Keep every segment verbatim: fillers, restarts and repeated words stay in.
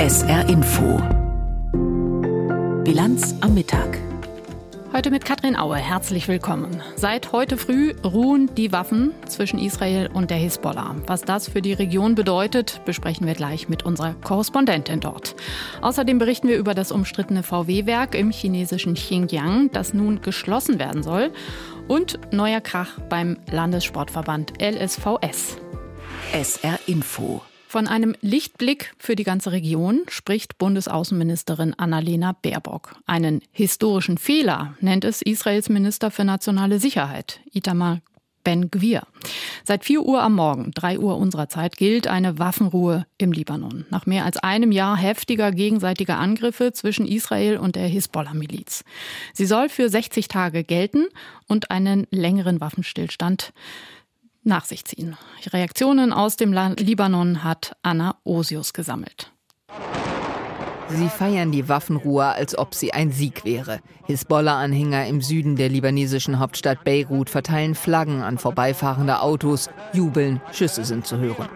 S R Info. Bilanz am Mittag. Heute mit Katrin Aue. Herzlich willkommen. Seit heute früh ruhen die Waffen zwischen Israel und der Hisbollah. Was das für die Region bedeutet, besprechen wir gleich mit unserer Korrespondentin dort. Außerdem berichten wir über das umstrittene V W-Werk im chinesischen Xinjiang, das nun geschlossen werden soll. Und neuer Krach beim Landessportverband L S V S. S R Info. Von einem Lichtblick für die ganze Region spricht Bundesaußenministerin Annalena Baerbock. Einen historischen Fehler nennt es Israels Minister für nationale Sicherheit, Itamar Ben-Gvir. Seit vier Uhr am Morgen, drei Uhr unserer Zeit, gilt eine Waffenruhe im Libanon. Nach mehr als einem Jahr heftiger gegenseitiger Angriffe zwischen Israel und der Hisbollah-Miliz. Sie soll für sechzig Tage gelten und einen längeren Waffenstillstand nach sich ziehen. Reaktionen aus dem Libanon hat Anna Osius gesammelt. Sie feiern die Waffenruhe, als ob sie ein Sieg wäre. Hisbollah-Anhänger im Süden der libanesischen Hauptstadt Beirut verteilen Flaggen an vorbeifahrende Autos, jubeln, Schüsse sind zu hören.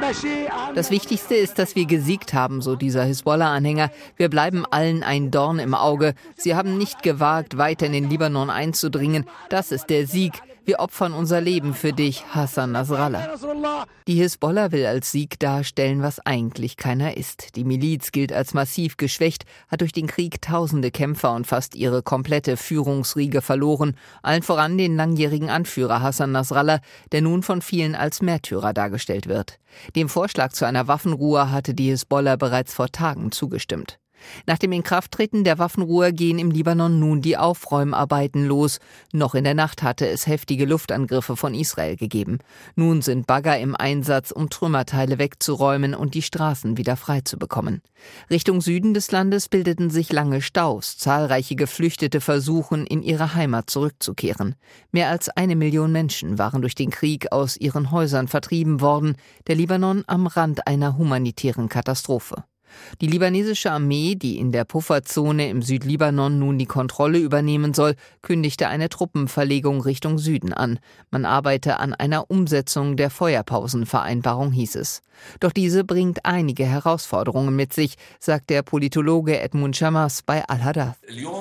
Das Wichtigste ist, dass wir gesiegt haben, so dieser Hisbollah-Anhänger. Wir bleiben allen ein Dorn im Auge. Sie haben nicht gewagt, weiter in den Libanon einzudringen. Das ist der Sieg. Wir opfern unser Leben für dich, Hassan Nasrallah. Die Hisbollah will als Sieg darstellen, was eigentlich keiner ist. Die Miliz gilt als massiv geschwächt, hat durch den Krieg tausende Kämpfer und fast ihre komplette Führungsriege verloren. Allen voran den langjährigen Anführer Hassan Nasrallah, der nun von vielen als Märtyrer dargestellt wird. Dem Vorschlag zu einer Waffenruhe hatte die Hisbollah bereits vor Tagen zugestimmt. Nach dem Inkrafttreten der Waffenruhe gehen im Libanon nun die Aufräumarbeiten los. Noch in der Nacht hatte es heftige Luftangriffe von Israel gegeben. Nun sind Bagger im Einsatz, um Trümmerteile wegzuräumen und die Straßen wieder frei zu bekommen. Richtung Süden des Landes bildeten sich lange Staus. Zahlreiche Geflüchtete versuchen, in ihre Heimat zurückzukehren. Mehr als eine Million Menschen waren durch den Krieg aus ihren Häusern vertrieben worden. Der Libanon am Rand einer humanitären Katastrophe. Die libanesische Armee, die in der Pufferzone im Südlibanon nun die Kontrolle übernehmen soll, kündigte eine Truppenverlegung Richtung Süden an. Man arbeite an einer Umsetzung der Feuerpausenvereinbarung, hieß es. Doch diese bringt einige Herausforderungen mit sich, sagt der Politologe Edmund Shammas bei Al-Hadath.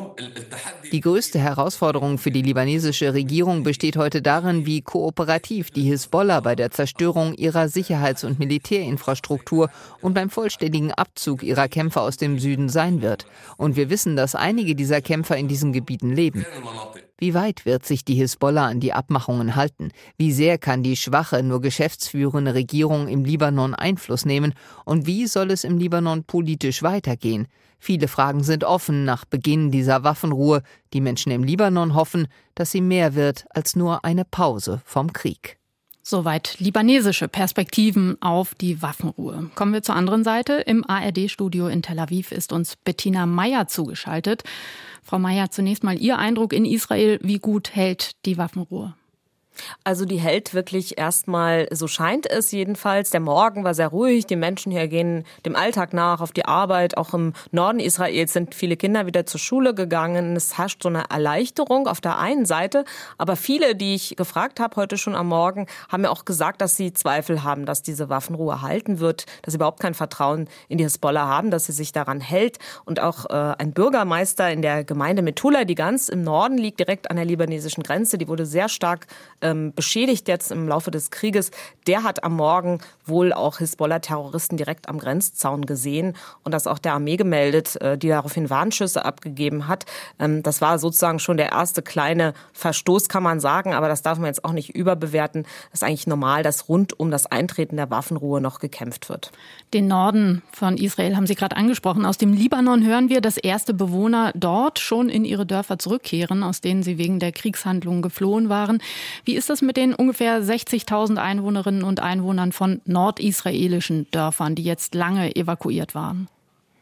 Die größte Herausforderung für die libanesische Regierung besteht heute darin, wie kooperativ die Hisbollah bei der Zerstörung ihrer Sicherheits- und Militärinfrastruktur und beim vollständigen Abzug ihrer Kämpfer aus dem Süden sein wird. Und wir wissen, dass einige dieser Kämpfer in diesen Gebieten leben. Wie weit wird sich die Hisbollah an die Abmachungen halten? Wie sehr kann die schwache, nur geschäftsführende Regierung im Libanon Einfluss nehmen? Und wie soll es im Libanon politisch weitergehen? Viele Fragen sind offen nach Beginn dieser Waffenruhe. Die Menschen im Libanon hoffen, dass sie mehr wird als nur eine Pause vom Krieg. Soweit libanesische Perspektiven auf die Waffenruhe. Kommen wir zur anderen Seite. Im A R D-Studio in Tel Aviv ist uns Bettina Meyer zugeschaltet. Frau Meyer, zunächst mal Ihr Eindruck in Israel. Wie gut hält die Waffenruhe? Also die hält wirklich erstmal, so scheint es jedenfalls. Der Morgen war sehr ruhig, die Menschen hier gehen dem Alltag nach, auf die Arbeit. Auch im Norden Israels sind viele Kinder wieder zur Schule gegangen. Es herrscht so eine Erleichterung auf der einen Seite. Aber viele, die ich gefragt habe heute schon am Morgen, haben mir auch gesagt, dass sie Zweifel haben, dass diese Waffenruhe halten wird, dass sie überhaupt kein Vertrauen in die Hisbollah haben, dass sie sich daran hält. Und auch äh, ein Bürgermeister in der Gemeinde Metula, die ganz im Norden liegt, direkt an der libanesischen Grenze, die wurde sehr stark äh, beschädigt jetzt im Laufe des Krieges, der hat am Morgen wohl auch Hisbollah-Terroristen direkt am Grenzzaun gesehen und das auch der Armee gemeldet, die daraufhin Warnschüsse abgegeben hat. Das war sozusagen schon der erste kleine Verstoß, kann man sagen, aber das darf man jetzt auch nicht überbewerten. Das ist eigentlich normal, dass rund um das Eintreten der Waffenruhe noch gekämpft wird. Den Norden von Israel haben Sie gerade angesprochen. Aus dem Libanon hören wir, dass erste Bewohner dort schon in ihre Dörfer zurückkehren, aus denen sie wegen der Kriegshandlungen geflohen waren. Wie ist das mit den ungefähr sechzigtausend Einwohnerinnen und Einwohnern von nordisraelischen Dörfern, die jetzt lange evakuiert waren?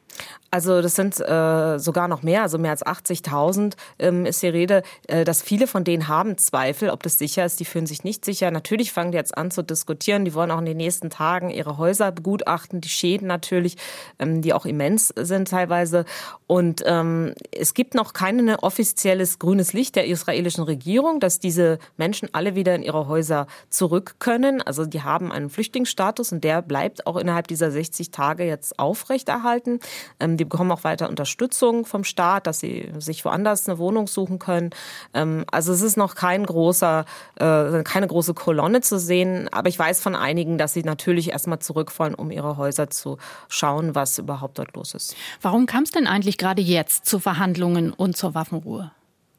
Also das sind äh, sogar noch mehr, also mehr als achtzigtausend ähm, ist die Rede, äh, dass viele von denen haben Zweifel, ob das sicher ist. Die fühlen sich nicht sicher. Natürlich fangen die jetzt an zu diskutieren. Die wollen auch in den nächsten Tagen ihre Häuser begutachten, die Schäden natürlich, ähm, die auch immens sind teilweise. Und ähm, es gibt noch kein offizielles grünes Licht der israelischen Regierung, dass diese Menschen alle wieder in ihre Häuser zurück können. Also die haben einen Flüchtlingsstatus und der bleibt auch innerhalb dieser sechzig Tage jetzt aufrechterhalten. Ähm, die bekommen auch weiter Unterstützung vom Staat, dass sie sich woanders eine Wohnung suchen können. Also es ist noch kein großer, keine große Kolonne zu sehen. Aber ich weiß von einigen, dass sie natürlich erstmal zurückfallen, um ihre Häuser zu schauen, was überhaupt dort los ist. Warum kam es denn eigentlich gerade jetzt zu Verhandlungen und zur Waffenruhe?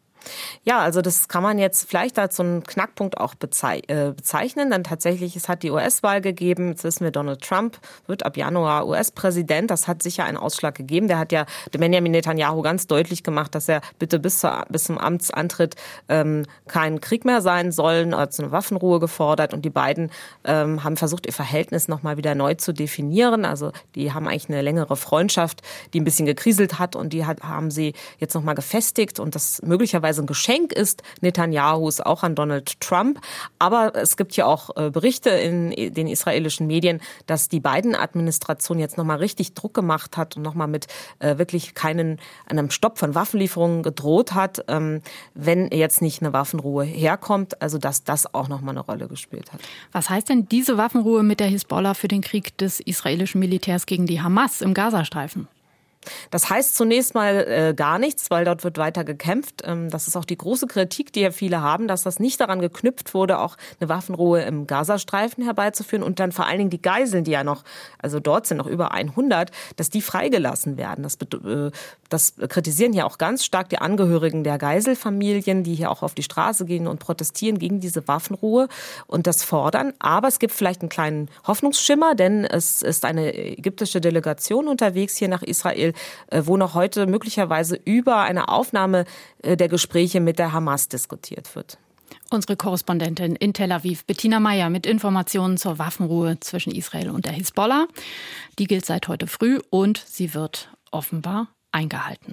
Ja, also das kann man jetzt vielleicht als so einen Knackpunkt auch bezeichnen, denn tatsächlich, es hat die U S-Wahl gegeben, jetzt wissen wir, Donald Trump wird ab Januar U S-Präsident, das hat sicher einen Ausschlag gegeben, der hat ja Benjamin Netanyahu ganz deutlich gemacht, dass er bitte bis, zur, bis zum Amtsantritt ähm, kein Krieg mehr sein soll, also eine Waffenruhe gefordert und die beiden ähm, haben versucht, ihr Verhältnis nochmal wieder neu zu definieren, also die haben eigentlich eine längere Freundschaft, die ein bisschen gekriselt hat und die hat, haben sie jetzt nochmal gefestigt und das möglicherweise ein Geschenk ist Netanyahus auch an Donald Trump. Aber es gibt ja auch Berichte in den israelischen Medien, dass die Biden-Administration jetzt nochmal richtig Druck gemacht hat und nochmal mit äh, wirklich keinen, einem Stopp von Waffenlieferungen gedroht hat, ähm, wenn jetzt nicht eine Waffenruhe herkommt. Also dass das auch nochmal eine Rolle gespielt hat. Was heißt denn diese Waffenruhe mit der Hisbollah für den Krieg des israelischen Militärs gegen die Hamas im Gazastreifen? Das heißt zunächst mal äh, gar nichts, weil dort wird weiter gekämpft. Ähm, das ist auch die große Kritik, die ja viele haben, dass das nicht daran geknüpft wurde, auch eine Waffenruhe im Gazastreifen herbeizuführen und dann vor allen Dingen die Geiseln, die ja noch, also dort sind noch über hundert, dass die freigelassen werden. Das, äh, das kritisieren ja auch ganz stark die Angehörigen der Geiselfamilien, die hier auch auf die Straße gehen und protestieren gegen diese Waffenruhe und das fordern. Aber es gibt vielleicht einen kleinen Hoffnungsschimmer, denn es ist eine ägyptische Delegation unterwegs hier nach Israel, wo noch heute möglicherweise über eine Aufnahme der Gespräche mit der Hamas diskutiert wird. Unsere Korrespondentin in Tel Aviv, Bettina Meyer, mit Informationen zur Waffenruhe zwischen Israel und der Hisbollah. Die gilt seit heute früh und sie wird offenbar eingehalten.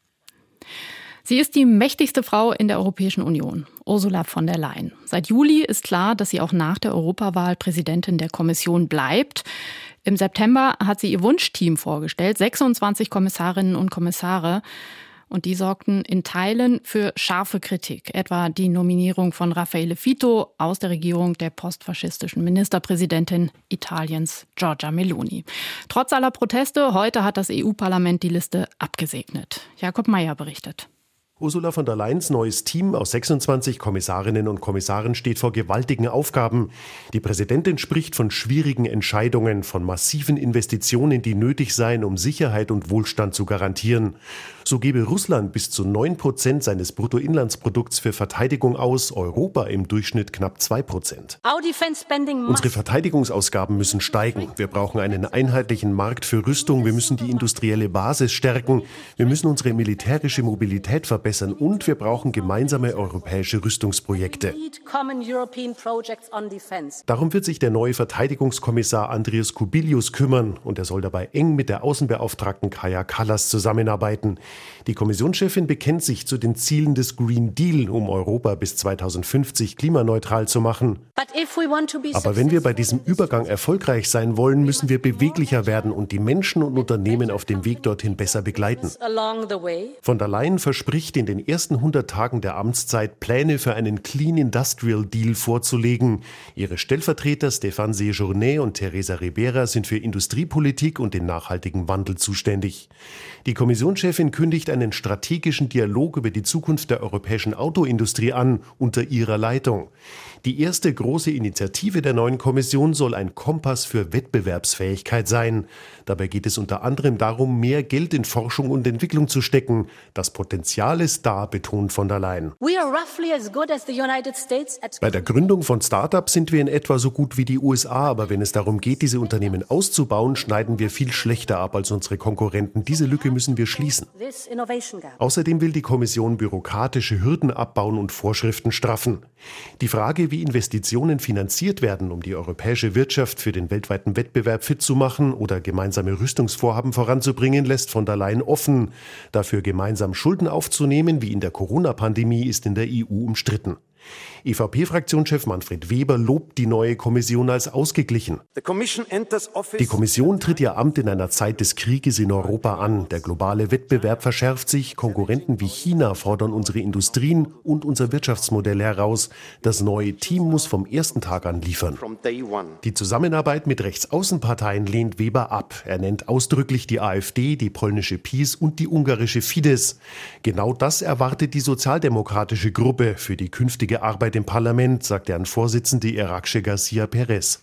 Sie ist die mächtigste Frau in der Europäischen Union, Ursula von der Leyen. Seit Juli ist klar, dass sie auch nach der Europawahl Präsidentin der Kommission bleibt. Im September hat sie ihr Wunschteam vorgestellt, sechsundzwanzig Kommissarinnen und Kommissare. Und die sorgten in Teilen für scharfe Kritik, etwa die Nominierung von Raffaele Fitto aus der Regierung der postfaschistischen Ministerpräsidentin Italiens Giorgia Meloni. Trotz aller Proteste, heute hat das E U-Parlament die Liste abgesegnet. Jakob Meyer berichtet. Ursula von der Leyens neues Team aus sechsundzwanzig Kommissarinnen und Kommissaren steht vor gewaltigen Aufgaben. Die Präsidentin spricht von schwierigen Entscheidungen, von massiven Investitionen, die nötig seien, um Sicherheit und Wohlstand zu garantieren. So gebe Russland bis zu neun Prozent seines Bruttoinlandsprodukts für Verteidigung aus, Europa im Durchschnitt knapp zwei Prozent. Unsere Verteidigungsausgaben müssen steigen. Wir brauchen einen einheitlichen Markt für Rüstung. Wir müssen die industrielle Basis stärken. Wir müssen unsere militärische Mobilität verbessern. Und wir brauchen gemeinsame europäische Rüstungsprojekte. Darum wird sich der neue Verteidigungskommissar Andrius Kubilius kümmern und er soll dabei eng mit der Außenbeauftragten Kaja Kallas zusammenarbeiten. Die Kommissionschefin bekennt sich zu den Zielen des Green Deal, um Europa bis zweitausendfünfzig klimaneutral zu machen. Aber wenn wir bei diesem Übergang erfolgreich sein wollen, müssen wir beweglicher werden und die Menschen und Unternehmen auf dem Weg dorthin besser begleiten. Von der Leyen verspricht, in den ersten hundert Tagen der Amtszeit Pläne für einen Clean Industrial Deal vorzulegen. Ihre Stellvertreter Stéphane Séjourné und Teresa Ribera sind für Industriepolitik und den nachhaltigen Wandel zuständig. Die Kommissionschefin kündigt einen strategischen Dialog über die Zukunft der europäischen Autoindustrie an, unter ihrer Leitung. Die erste große Initiative der neuen Kommission soll ein Kompass für Wettbewerbsfähigkeit sein. Dabei geht es unter anderem darum, mehr Geld in Forschung und Entwicklung zu stecken. Das Potenzial alles da, betont von der Leyen. Bei der Gründung von Start-ups sind wir in etwa so gut wie die U S A, aber wenn es darum geht, diese Unternehmen auszubauen, schneiden wir viel schlechter ab als unsere Konkurrenten. Diese Lücke müssen wir schließen. Außerdem will die Kommission bürokratische Hürden abbauen und Vorschriften straffen. Die Frage, wie Investitionen finanziert werden, um die europäische Wirtschaft für den weltweiten Wettbewerb fit zu machen oder gemeinsame Rüstungsvorhaben voranzubringen, lässt von der Leyen offen. Dafür gemeinsam Schulden aufzunehmen, wie in der Corona-Pandemie, ist in der E U umstritten. E V P-Fraktionschef Manfred Weber lobt die neue Kommission als ausgeglichen. Die Kommission tritt ihr Amt in einer Zeit des Krieges in Europa an. Der globale Wettbewerb verschärft sich. Konkurrenten wie China fordern unsere Industrien und unser Wirtschaftsmodell heraus. Das neue Team muss vom ersten Tag an liefern. Die Zusammenarbeit mit Rechtsaußenparteien lehnt Weber ab. Er nennt ausdrücklich die AfD, die polnische PiS und die ungarische Fidesz. Genau das erwartet die sozialdemokratische Gruppe für die künftige Arbeit im Parlament, sagt deren Vorsitzende Irache García Pérez.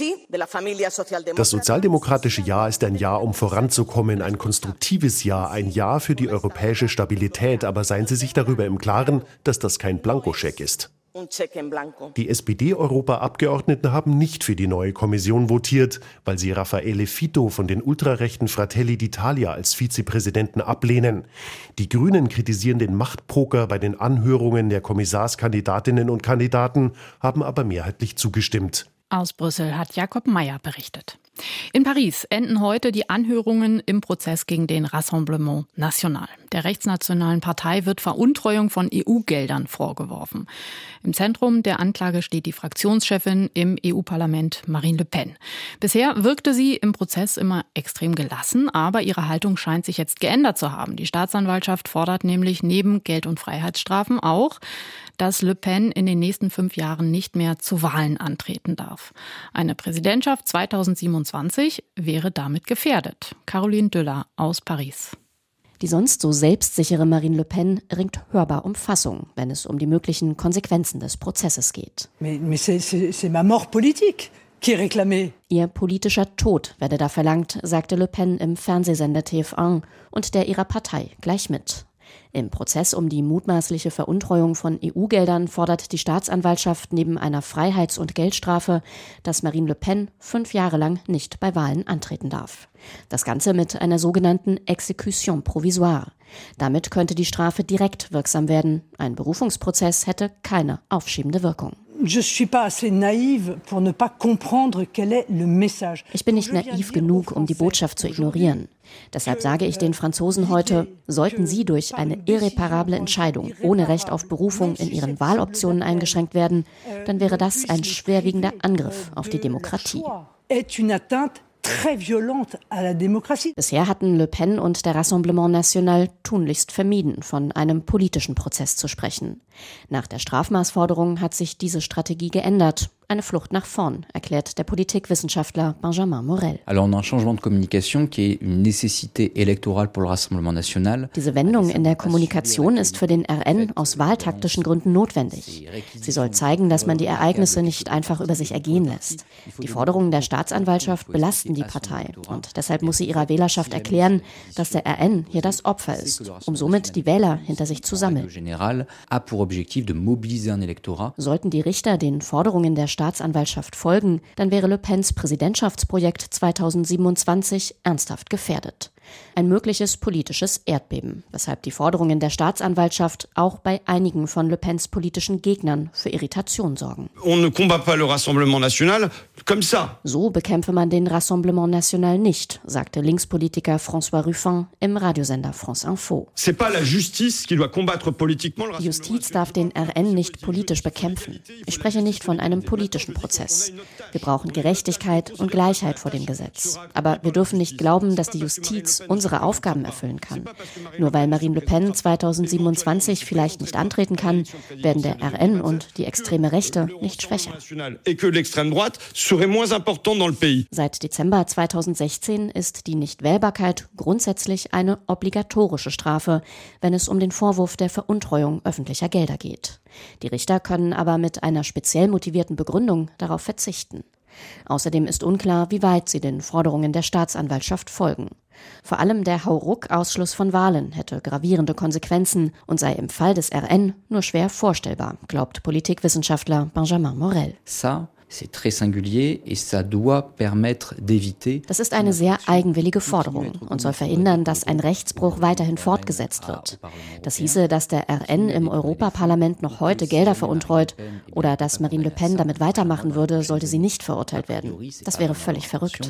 Das sozialdemokratische Jahr ist ein Jahr, um voranzukommen, ein konstruktives Jahr, ein Jahr für die europäische Stabilität. Aber seien Sie sich darüber im Klaren, dass das kein Blankoscheck ist. Die S P D-Europaabgeordneten haben nicht für die neue Kommission votiert, weil sie Raffaele Fitto von den ultrarechten Fratelli d'Italia als Vizepräsidenten ablehnen. Die Grünen kritisieren den Machtpoker bei den Anhörungen der Kommissarskandidatinnen und Kandidaten, haben aber mehrheitlich zugestimmt. Aus Brüssel hat Jakob Mayer berichtet. In Paris enden heute die Anhörungen im Prozess gegen den Rassemblement National. Der rechtsnationalen Partei wird Veruntreuung von E U-Geldern vorgeworfen. Im Zentrum der Anklage steht die Fraktionschefin im E U-Parlament Marine Le Pen. Bisher wirkte sie im Prozess immer extrem gelassen, aber ihre Haltung scheint sich jetzt geändert zu haben. Die Staatsanwaltschaft fordert nämlich neben Geld- und Freiheitsstrafen auch, dass Le Pen in den nächsten fünf Jahren nicht mehr zu Wahlen antreten darf. Eine Präsidentschaft zweitausendsiebenundzwanzig wäre damit gefährdet. Caroline Düller aus Paris. Die sonst so selbstsichere Marine Le Pen ringt hörbar um Fassung, wenn es um die möglichen Konsequenzen des Prozesses geht. Mais, mais c'est, c'est, c'est ma mort politique qui est réclamée. Ihr politischer Tod werde da verlangt, sagte Le Pen im Fernsehsender T F eins und der ihrer Partei gleich mit. Im Prozess um die mutmaßliche Veruntreuung von E U-Geldern fordert die Staatsanwaltschaft neben einer Freiheits- und Geldstrafe, dass Marine Le Pen fünf Jahre lang nicht bei Wahlen antreten darf. Das Ganze mit einer sogenannten Exécution provisoire. Damit könnte die Strafe direkt wirksam werden. Ein Berufungsprozess hätte keine aufschiebende Wirkung. Ich bin nicht naiv genug, um die Botschaft zu ignorieren. Deshalb sage ich den Franzosen heute, sollten sie durch eine irreparable Entscheidung ohne Recht auf Berufung in ihren Wahloptionen eingeschränkt werden, dann wäre das ein schwerwiegender Angriff auf die Demokratie. Bisher hatten Le Pen und der Rassemblement National tunlichst vermieden, von einem politischen Prozess zu sprechen. Nach der Strafmaßforderung hat sich diese Strategie geändert. Eine Flucht nach vorn, erklärt der Politikwissenschaftler Benjamin Morel. Diese Wendung in der Kommunikation ist für den R N aus wahltaktischen Gründen notwendig. Sie soll zeigen, dass man die Ereignisse nicht einfach über sich ergehen lässt. Die Forderungen der Staatsanwaltschaft belasten die Partei und deshalb muss sie ihrer Wählerschaft erklären, dass der R N hier das Opfer ist, um somit die Wähler hinter sich zu sammeln. Sollten die Richter den Forderungen der Staatsanwaltschaft folgen, dann wäre Le Pens Präsidentschaftsprojekt zweitausendsiebenundzwanzig ernsthaft gefährdet. Ein mögliches politisches Erdbeben, weshalb die Forderungen der Staatsanwaltschaft auch bei einigen von Le Pens politischen Gegnern für Irritation sorgen. So bekämpfe man den Rassemblement National nicht, sagte Linkspolitiker François Ruffin im Radiosender France Info. Die Justiz darf den R N nicht politisch bekämpfen. Ich spreche nicht von einem politischen Prozess. Wir brauchen Gerechtigkeit und Gleichheit vor dem Gesetz. Aber wir dürfen nicht glauben, dass die Justiz unsere Aufgaben erfüllen kann. Nur weil Marine Le Pen zweitausendsiebenundzwanzig vielleicht nicht antreten kann, werden der R N und die extreme Rechte nicht schwächer. Seit Dezember zweitausendsechzehn ist die Nichtwählbarkeit grundsätzlich eine obligatorische Strafe, wenn es um den Vorwurf der Veruntreuung öffentlicher Gelder geht. Die Richter können aber mit einer speziell motivierten Begründung darauf verzichten. Außerdem ist unklar, wie weit sie den Forderungen der Staatsanwaltschaft folgen. Vor allem der Hauruck-Ausschluss von Wahlen hätte gravierende Konsequenzen und sei im Fall des R N nur schwer vorstellbar, glaubt Politikwissenschaftler Benjamin Morel. Ça. Das ist eine sehr eigenwillige Forderung und soll verhindern, dass ein Rechtsbruch weiterhin fortgesetzt wird. Das hieße, dass der R N im Europaparlament noch heute Gelder veruntreut oder dass Marine Le Pen damit weitermachen würde, sollte sie nicht verurteilt werden. Das wäre völlig verrückt.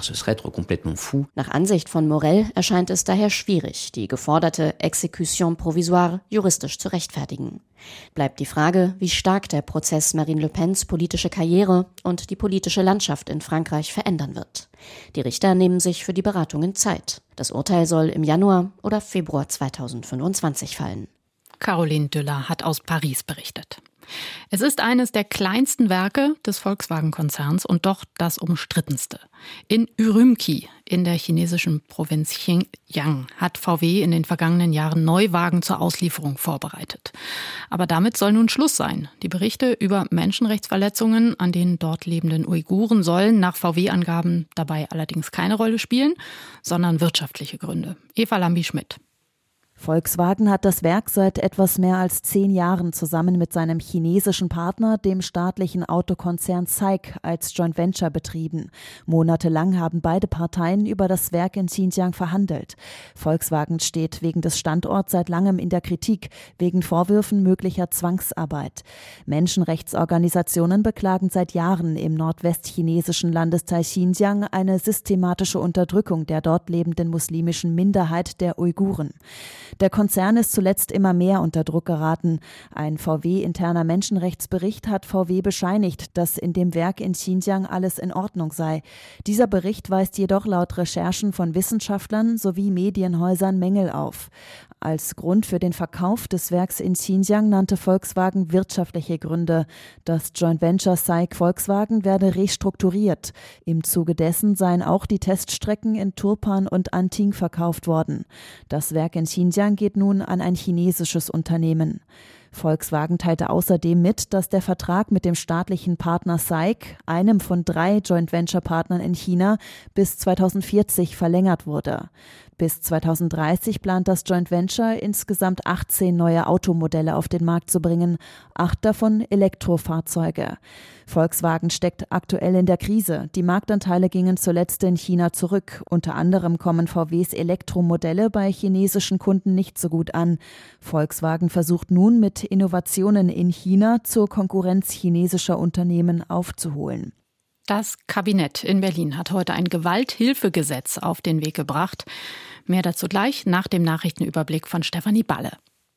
Nach Ansicht von Morel erscheint es daher schwierig, die geforderte Exécution provisoire juristisch zu rechtfertigen. Bleibt die Frage, wie stark der Prozess Marine Le Pens politische Karriere und die politische Landschaft in Frankreich verändern wird. Die Richter nehmen sich für die Beratungen Zeit. Das Urteil soll im Januar oder Februar zweitausendfünfundzwanzig fallen. Caroline Düller hat aus Paris berichtet. Es ist eines der kleinsten Werke des Volkswagen-Konzerns und doch das umstrittenste. In Ürümqi, in der chinesischen Provinz Xinjiang, hat V W in den vergangenen Jahren Neuwagen zur Auslieferung vorbereitet. Aber damit soll nun Schluss sein. Die Berichte über Menschenrechtsverletzungen an den dort lebenden Uiguren sollen nach V W-Angaben dabei allerdings keine Rolle spielen, sondern wirtschaftliche Gründe. Eva Lambi-Schmidt. Volkswagen hat das Werk seit etwas mehr als zehn Jahren zusammen mit seinem chinesischen Partner, dem staatlichen Autokonzern S A I C, als Joint Venture betrieben. Monatelang haben beide Parteien über das Werk in Xinjiang verhandelt. Volkswagen steht wegen des Standorts seit langem in der Kritik, wegen Vorwürfen möglicher Zwangsarbeit. Menschenrechtsorganisationen beklagen seit Jahren im nordwestchinesischen Landesteil Xinjiang eine systematische Unterdrückung der dort lebenden muslimischen Minderheit der Uiguren. Der Konzern ist zuletzt immer mehr unter Druck geraten. Ein V W-interner Menschenrechtsbericht hat V W bescheinigt, dass in dem Werk in Xinjiang alles in Ordnung sei. Dieser Bericht weist jedoch laut Recherchen von Wissenschaftlern sowie Medienhäusern Mängel auf. Als Grund für den Verkauf des Werks in Xinjiang nannte Volkswagen wirtschaftliche Gründe. Das Joint Venture S A I C Volkswagen werde restrukturiert. Im Zuge dessen seien auch die Teststrecken in Turpan und Anting verkauft worden. Das Werk in Xinjiang geht nun an ein chinesisches Unternehmen. Volkswagen teilte außerdem mit, dass der Vertrag mit dem staatlichen Partner S A I C, einem von drei Joint-Venture-Partnern in China, bis zweitausendvierzig verlängert wurde. Bis zweitausenddreißig plant das Joint Venture, insgesamt achtzehn neue Automodelle auf den Markt zu bringen, acht davon Elektrofahrzeuge. Volkswagen steckt aktuell in der Krise. Die Marktanteile gingen zuletzt in China zurück. Unter anderem kommen V Ws Elektromodelle bei chinesischen Kunden nicht so gut an. Volkswagen versucht nun mit Innovationen in China zur Konkurrenz chinesischer Unternehmen aufzuholen. Das Kabinett in Berlin hat heute ein Gewalthilfegesetz auf den Weg gebracht. Mehr dazu gleich nach dem Nachrichtenüberblick von Stefanie Balle.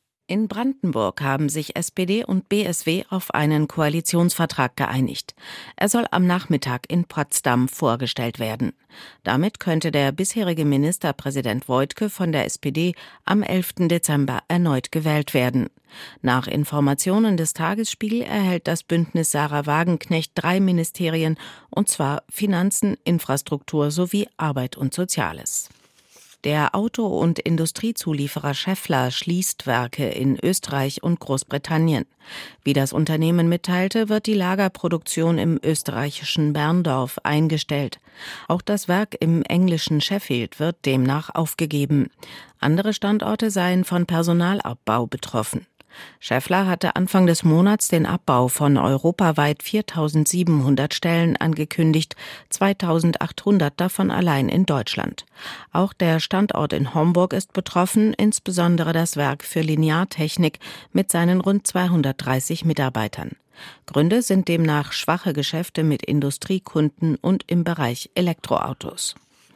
In Brandenburg haben sich S P D und B S W auf einen Koalitionsvertrag geeinigt. Er soll am Nachmittag in Potsdam vorgestellt werden. Damit könnte der bisherige Ministerpräsident Woidke von der S P D am elften Dezember erneut gewählt werden. Nach Informationen des Tagesspiegel erhält das Bündnis Sarah Wagenknecht drei Ministerien, und zwar Finanzen, Infrastruktur sowie Arbeit und Soziales. Der Auto- und Industriezulieferer Schaeffler schließt Werke in Österreich und Großbritannien. Wie das Unternehmen mitteilte, wird die Lagerproduktion im österreichischen Berndorf eingestellt. Auch das Werk im englischen Sheffield wird demnach aufgegeben. Andere Standorte seien von Personalabbau betroffen. Schaeffler hatte Anfang des Monats den Abbau von europaweit viertausendsiebenhundert Stellen angekündigt, zweitausendachthundert davon allein in Deutschland. Auch der Standort in Homburg ist betroffen, insbesondere das Werk für Lineartechnik mit seinen rund zweihundertdreißig Mitarbeitern. Gründe sind demnach schwache Geschäfte mit Industriekunden und im Bereich Elektroautos.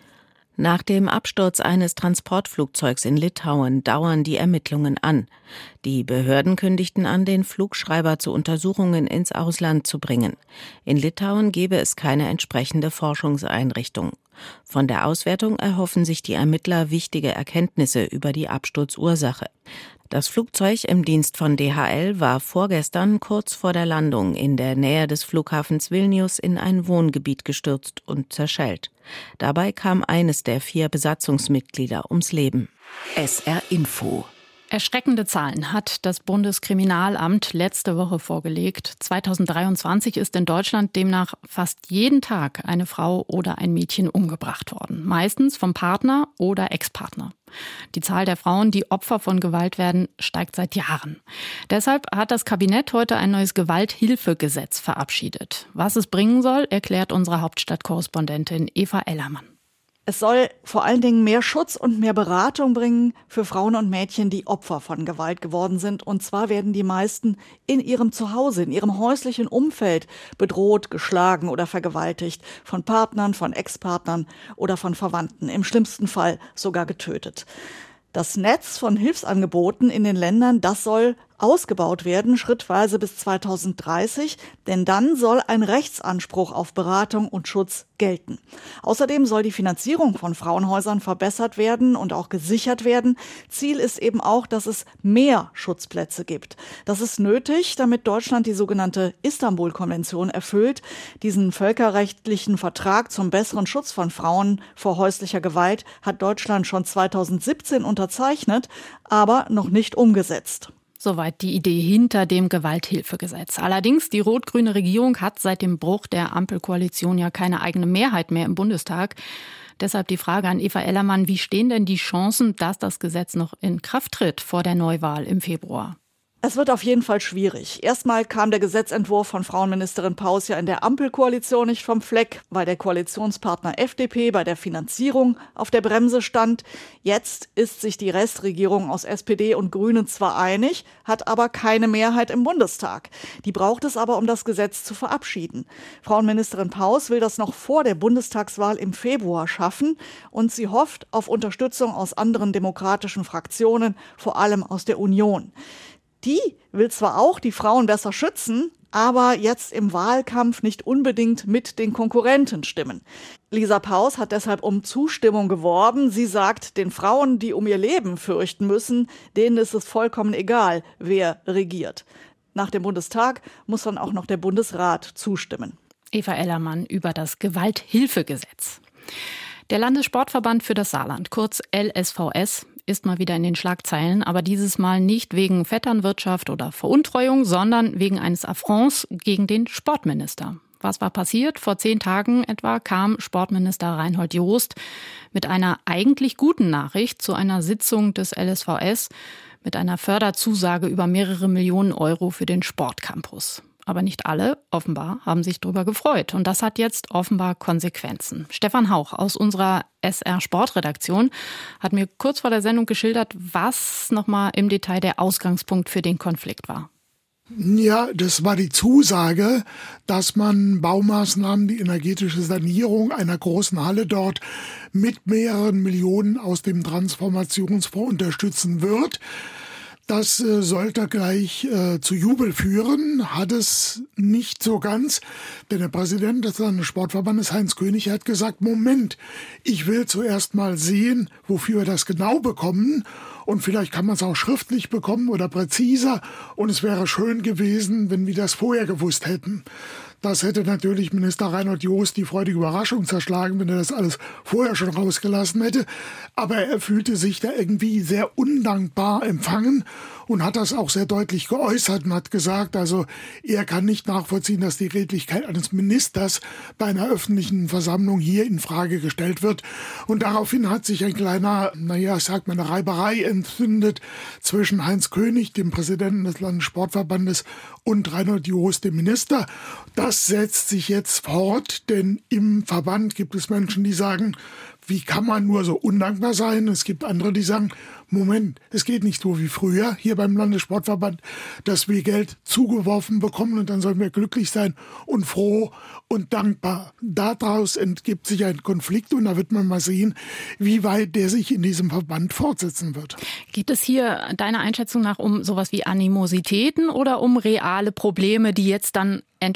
Nach dem Absturz eines Transportflugzeugs in Litauen dauern die Ermittlungen an. Die Behörden kündigten an, den Flugschreiber zu Untersuchungen ins Ausland zu bringen. In Litauen gebe es keine entsprechende Forschungseinrichtung. Von der Auswertung erhoffen sich die Ermittler wichtige Erkenntnisse über die Absturzursache. Das Flugzeug im Dienst von D H L war vorgestern kurz vor der Landung in der Nähe des Flughafens Vilnius in ein Wohngebiet gestürzt und zerschellt. Dabei kam eines der vier Besatzungsmitglieder ums Leben. S R Info. Erschreckende Zahlen hat das Bundeskriminalamt letzte Woche vorgelegt. zweitausenddreiundzwanzig ist in Deutschland demnach fast jeden Tag eine Frau oder ein Mädchen umgebracht worden. Meistens vom Partner oder Ex-Partner. Die Zahl der Frauen, die Opfer von Gewalt werden, steigt seit Jahren. Deshalb hat das Kabinett heute ein neues Gewalthilfegesetz verabschiedet. Was es bringen soll, erklärt unsere Hauptstadtkorrespondentin Eva Ellermann. Es soll vor allen Dingen mehr Schutz und mehr Beratung bringen für Frauen und Mädchen, die Opfer von Gewalt geworden sind. Und zwar werden die meisten in ihrem Zuhause, in ihrem häuslichen Umfeld bedroht, geschlagen oder vergewaltigt. Von Partnern, von Ex-Partnern oder von Verwandten. Im schlimmsten Fall sogar getötet. Das Netz von Hilfsangeboten in den Ländern, das soll ausgebaut werden, schrittweise bis zweitausenddreißig, denn dann soll ein Rechtsanspruch auf Beratung und Schutz gelten. Außerdem soll die Finanzierung von Frauenhäusern verbessert werden und auch gesichert werden. Ziel ist eben auch, dass es mehr Schutzplätze gibt. Das ist nötig, damit Deutschland die sogenannte Istanbul-Konvention erfüllt, diesen völkerrechtlichen Vertrag zum besseren Schutz von Frauen vor häuslicher Gewalt hat Deutschland schon zweitausendsiebzehn unterzeichnet, aber noch nicht umgesetzt. Soweit die Idee hinter dem Gewalthilfegesetz. Allerdings, die rot-grüne Regierung hat seit dem Bruch der Ampelkoalition ja keine eigene Mehrheit mehr im Bundestag. Deshalb die Frage an Eva Ellermann, wie stehen denn die Chancen, dass das Gesetz noch in Kraft tritt vor der Neuwahl im Februar? Es wird auf jeden Fall schwierig. Erstmal kam der Gesetzentwurf von Frauenministerin Paus ja in der Ampelkoalition nicht vom Fleck, weil der Koalitionspartner F D P bei der Finanzierung auf der Bremse stand. Jetzt ist sich die Restregierung aus S P D und Grünen zwar einig, hat aber keine Mehrheit im Bundestag. Die braucht es aber, um das Gesetz zu verabschieden. Frauenministerin Paus will das noch vor der Bundestagswahl im Februar schaffen und sie hofft auf Unterstützung aus anderen demokratischen Fraktionen, vor allem aus der Union. Die will zwar auch die Frauen besser schützen, aber jetzt im Wahlkampf nicht unbedingt mit den Konkurrenten stimmen. Lisa Paus hat deshalb um Zustimmung geworben. Sie sagt, den Frauen, die um ihr Leben fürchten müssen, denen ist es vollkommen egal, wer regiert. Nach dem Bundestag muss dann auch noch der Bundesrat zustimmen. Eva Ellermann über das Gewalthilfegesetz. Der Landessportverband für das Saarland, kurz L S V S, ist mal wieder in den Schlagzeilen, aber dieses Mal nicht wegen Vetternwirtschaft oder Veruntreuung, sondern wegen eines Affronts gegen den Sportminister. Was war passiert? Vor zehn Tagen etwa kam Sportminister Reinhold Jost mit einer eigentlich guten Nachricht zu einer Sitzung des L S V S mit einer Förderzusage über mehrere Millionen Euro für den Sportcampus. Aber nicht alle, offenbar, haben sich darüber gefreut. Und das hat jetzt offenbar Konsequenzen. Stefan Hauch aus unserer S R-Sportredaktion hat mir kurz vor der Sendung geschildert, was nochmal im Detail der Ausgangspunkt für den Konflikt war. Ja, das war die Zusage, dass man Baumaßnahmen, die energetische Sanierung einer großen Halle dort mit mehreren Millionen aus dem Transformationsfonds unterstützen wird. Das äh, sollte gleich äh, zu Jubel führen, hat es nicht so ganz, denn der Präsident des Landessportverbandes Heinz König hat gesagt, Moment, ich will zuerst mal sehen, wofür wir das genau bekommen und vielleicht kann man es auch schriftlich bekommen oder präziser und es wäre schön gewesen, wenn wir das vorher gewusst hätten. Das hätte natürlich Minister Reinhold Jost die freudige Überraschung zerschlagen, wenn er das alles vorher schon rausgelassen hätte. Aber er fühlte sich da irgendwie sehr undankbar empfangen und hat das auch sehr deutlich geäußert und hat gesagt, also er kann nicht nachvollziehen, dass die Redlichkeit eines Ministers bei einer öffentlichen Versammlung hier in Frage gestellt wird. Und daraufhin hat sich ein kleiner, naja, ich sag mal, eine Reiberei entzündet zwischen Heinz König, dem Präsidenten des Landessportverbandes, und Reinhold Jost, dem Minister. Das setzt sich jetzt fort, denn im Verband gibt es Menschen, die sagen, wie kann man nur so undankbar sein? Es gibt andere, die sagen, Moment, es geht nicht so wie früher hier beim Landessportverband, dass wir Geld zugeworfen bekommen und dann sollen wir glücklich sein und froh und dankbar. Daraus entgibt sich ein Konflikt und da wird man mal sehen, wie weit der sich in diesem Verband fortsetzen wird. Geht es hier deiner Einschätzung nach um sowas wie Animositäten oder um reale Probleme, die jetzt dann endlich mal auf den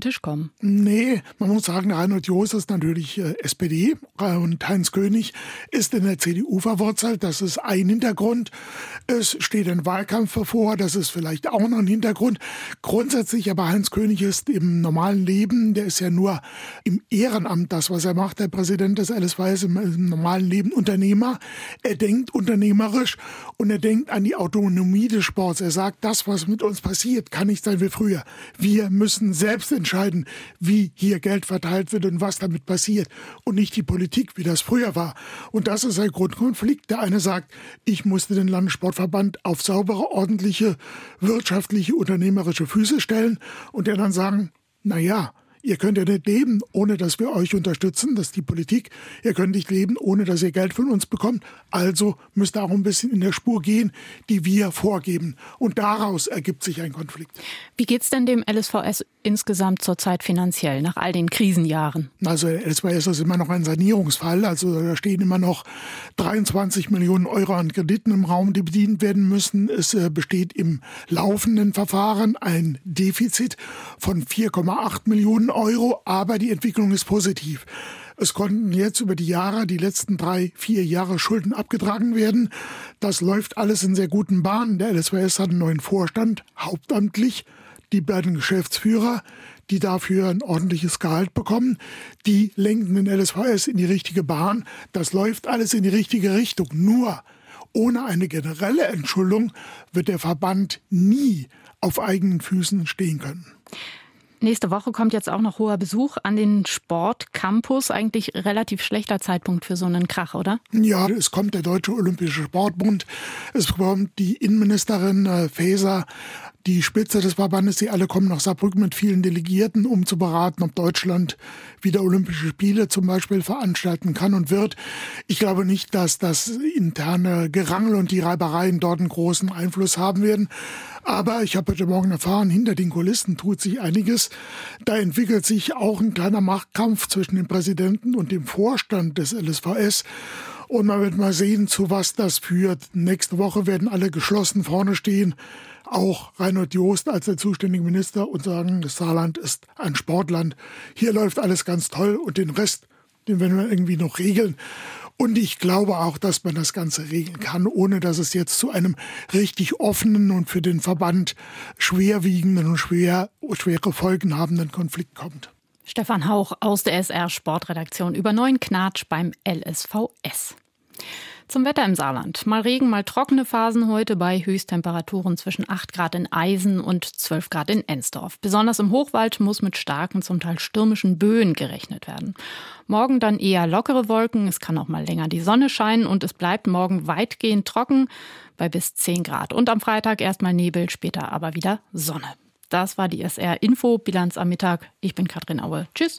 Tisch kommen? Nee, man muss sagen, Reinhold Jost ist natürlich äh, S P D und Heinz König ist in der C D U verwurzelt. Das ist ein Hintergrund. Es steht ein Wahlkampf bevor, das ist vielleicht auch noch ein Hintergrund. Grundsätzlich aber Heinz König ist im normalen Leben, der ist ja nur im Ehrenamt das, was er macht, der Präsident des L S V S, im, im normalen Leben Unternehmer. Er denkt unternehmerisch und er denkt an die Autonomie des Sports. Er sagt, das, was mit uns passiert, kann nicht sein wie früher. Wir müssen selbst entscheiden, wie hier Geld verteilt wird und was damit passiert und nicht die Politik, wie das früher war. Und das ist ein Grundkonflikt. Der eine sagt, ich musste den Landessportverband auf saubere, ordentliche, wirtschaftliche, unternehmerische Füße stellen und der dann sagen, na ja, ihr könnt ja nicht leben, ohne dass wir euch unterstützen, das ist die Politik. Ihr könnt nicht leben, ohne dass ihr Geld von uns bekommt. Also müsst ihr auch ein bisschen in der Spur gehen, die wir vorgeben. Und daraus ergibt sich ein Konflikt. Wie geht's denn dem L S V S insgesamt zurzeit finanziell, nach all den Krisenjahren? Also der L S V S ist immer noch ein Sanierungsfall. Also da stehen immer noch dreiundzwanzig Millionen Euro an Krediten im Raum, die bedient werden müssen. Es besteht im laufenden Verfahren ein Defizit von vier Komma acht Millionen Euro, aber die Entwicklung ist positiv. Es konnten jetzt über die Jahre, die letzten drei, vier Jahre Schulden abgetragen werden. Das läuft alles in sehr guten Bahnen. Der L S V S hat einen neuen Vorstand, hauptamtlich. Die beiden Geschäftsführer, die dafür ein ordentliches Gehalt bekommen, die lenken den L S V S in die richtige Bahn. Das läuft alles in die richtige Richtung. Nur ohne eine generelle Entschuldung wird der Verband nie auf eigenen Füßen stehen können. Nächste Woche kommt jetzt auch noch hoher Besuch an den Sportcampus. Eigentlich relativ schlechter Zeitpunkt für so einen Krach, oder? Ja, es kommt der Deutsche Olympische Sportbund, es kommt die Innenministerin äh, Faeser, die Spitze des Verbandes, die alle kommen nach Saarbrücken mit vielen Delegierten, um zu beraten, ob Deutschland wieder Olympische Spiele zum Beispiel veranstalten kann und wird. Ich glaube nicht, dass das interne Gerangel und die Reibereien dort einen großen Einfluss haben werden. Aber ich habe heute Morgen erfahren, hinter den Kulissen tut sich einiges. Da entwickelt sich auch ein kleiner Machtkampf zwischen dem Präsidenten und dem Vorstand des L S V S. Und man wird mal sehen, zu was das führt. Nächste Woche werden alle geschlossen vorne stehen. Auch Reinhold Jost als der zuständige Minister und sagen, das Saarland ist ein Sportland. Hier läuft alles ganz toll und den Rest, den werden wir irgendwie noch regeln. Und ich glaube auch, dass man das Ganze regeln kann, ohne dass es jetzt zu einem richtig offenen und für den Verband schwerwiegenden und schwer, schwere Folgen habenden Konflikt kommt. Stefan Hauch aus der S R-Sportredaktion über neuen Knatsch beim L S V S. Zum Wetter im Saarland. Mal Regen, mal trockene Phasen heute bei Höchsttemperaturen zwischen acht Grad in Eisen und zwölf Grad in Ensdorf. Besonders im Hochwald muss mit starken, zum Teil stürmischen Böen gerechnet werden. Morgen dann eher lockere Wolken, es kann auch mal länger die Sonne scheinen und es bleibt morgen weitgehend trocken bei bis zehn Grad. Und am Freitag erstmal Nebel, später aber wieder Sonne. Das war die S R-Info, Bilanz am Mittag. Ich bin Katrin Aue. Tschüss.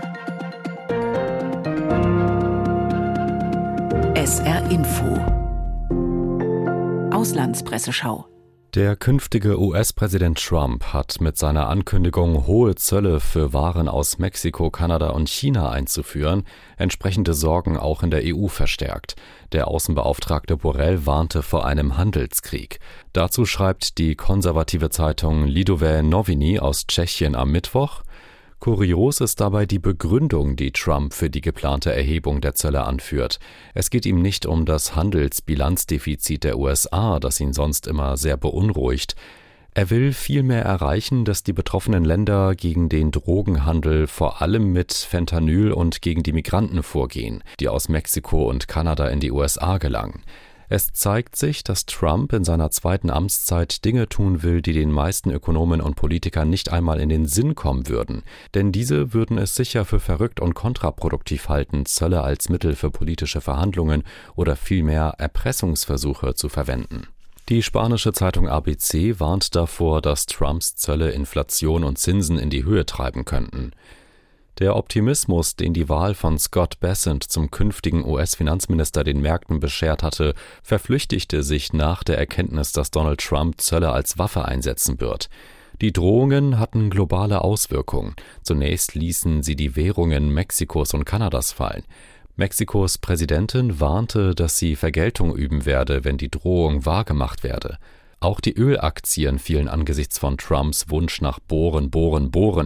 S R-Info. Auslandspresseschau. Der künftige U S-Präsident Trump hat mit seiner Ankündigung, hohe Zölle für Waren aus Mexiko, Kanada und China einzuführen, entsprechende Sorgen auch in der E U verstärkt. Der Außenbeauftragte Borrell warnte vor einem Handelskrieg. Dazu schreibt die konservative Zeitung Lidové Noviny aus Tschechien am Mittwoch: Kurios ist dabei die Begründung, die Trump für die geplante Erhebung der Zölle anführt. Es geht ihm nicht um das Handelsbilanzdefizit der U S A, das ihn sonst immer sehr beunruhigt. Er will vielmehr erreichen, dass die betroffenen Länder gegen den Drogenhandel vor allem mit Fentanyl und gegen die Migranten vorgehen, die aus Mexiko und Kanada in die U S A gelangen. Es zeigt sich, dass Trump in seiner zweiten Amtszeit Dinge tun will, die den meisten Ökonomen und Politikern nicht einmal in den Sinn kommen würden. Denn diese würden es sicher für verrückt und kontraproduktiv halten, Zölle als Mittel für politische Verhandlungen oder vielmehr Erpressungsversuche zu verwenden. Die spanische Zeitung A B C warnt davor, dass Trumps Zölle Inflation und Zinsen in die Höhe treiben könnten. Der Optimismus, den die Wahl von Scott Bessent zum künftigen U S-Finanzminister den Märkten beschert hatte, verflüchtigte sich nach der Erkenntnis, dass Donald Trump Zölle als Waffe einsetzen wird. Die Drohungen hatten globale Auswirkungen. Zunächst ließen sie die Währungen Mexikos und Kanadas fallen. Mexikos Präsidentin warnte, dass sie Vergeltung üben werde, wenn die Drohung wahrgemacht werde. Auch die Ölaktien fielen angesichts von Trumps Wunsch nach Bohren, Bohren, Bohren.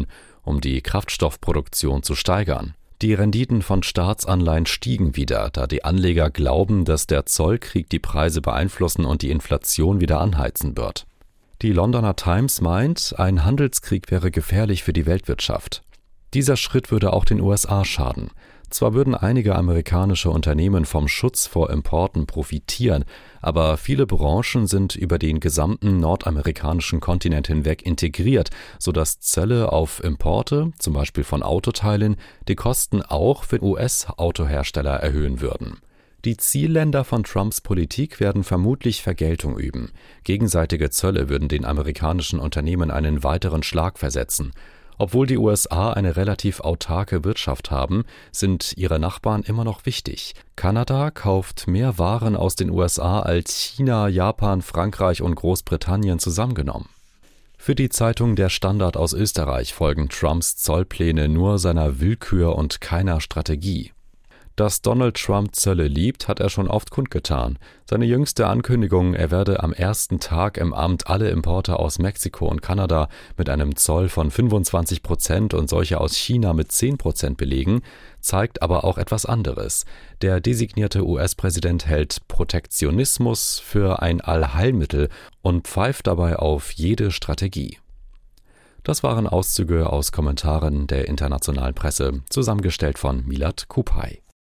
um die Kraftstoffproduktion zu steigern. Die Renditen von Staatsanleihen stiegen wieder, da die Anleger glauben, dass der Zollkrieg die Preise beeinflussen und die Inflation wieder anheizen wird. Die Londoner Times meint, ein Handelskrieg wäre gefährlich für die Weltwirtschaft. Dieser Schritt würde auch den U S A schaden. Zwar würden einige amerikanische Unternehmen vom Schutz vor Importen profitieren, aber viele Branchen sind über den gesamten nordamerikanischen Kontinent hinweg integriert, sodass Zölle auf Importe, zum Beispiel von Autoteilen, die Kosten auch für U S-Autohersteller erhöhen würden. Die Zielländer von Trumps Politik werden vermutlich Vergeltung üben. Gegenseitige Zölle würden den amerikanischen Unternehmen einen weiteren Schlag versetzen. Obwohl die U S A eine relativ autarke Wirtschaft haben, sind ihre Nachbarn immer noch wichtig. Kanada kauft mehr Waren aus den U S A als China, Japan, Frankreich und Großbritannien zusammengenommen. Für die Zeitung Der Standard aus Österreich folgen Trumps Zollpläne nur seiner Willkür und keiner Strategie. Dass Donald Trump Zölle liebt, hat er schon oft kundgetan. Seine jüngste Ankündigung, er werde am ersten Tag im Amt alle Importe aus Mexiko und Kanada mit einem Zoll von fünfundzwanzig Prozent und solche aus China mit zehn Prozent belegen, zeigt aber auch etwas anderes. Der designierte U S-Präsident hält Protektionismus für ein Allheilmittel und pfeift dabei auf jede Strategie. Das waren Auszüge aus Kommentaren der internationalen Presse, zusammengestellt von Milad Kupay.